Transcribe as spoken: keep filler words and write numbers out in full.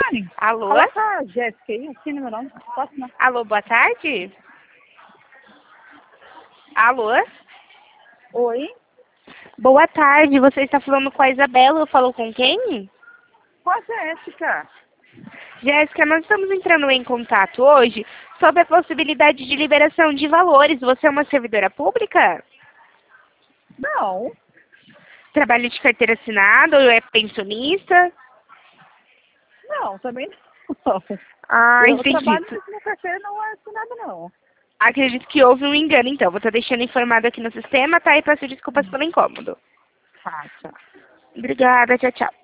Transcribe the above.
Dani? Alô? Coloca a Jéssica aí, aqui no meu nome. Posso não? Alô, boa tarde? Alô? Oi? Boa tarde, você está falando com a Isabela, eu falo com quem? Com a Jéssica. Jéssica, nós estamos entrando em contato hoje sobre a possibilidade de liberação de valores. Você é uma servidora pública? Não. Trabalha de carteira assinada ou é pensionista? Não, também não. Ah, Eu entendi. trabalho, mas minha carteira não é assinada, não. Acredito que houve um engano, então. Vou estar deixando informado aqui no sistema, tá? E peço desculpas pelo incômodo. Tá, tchau. Obrigada, tchau, tchau.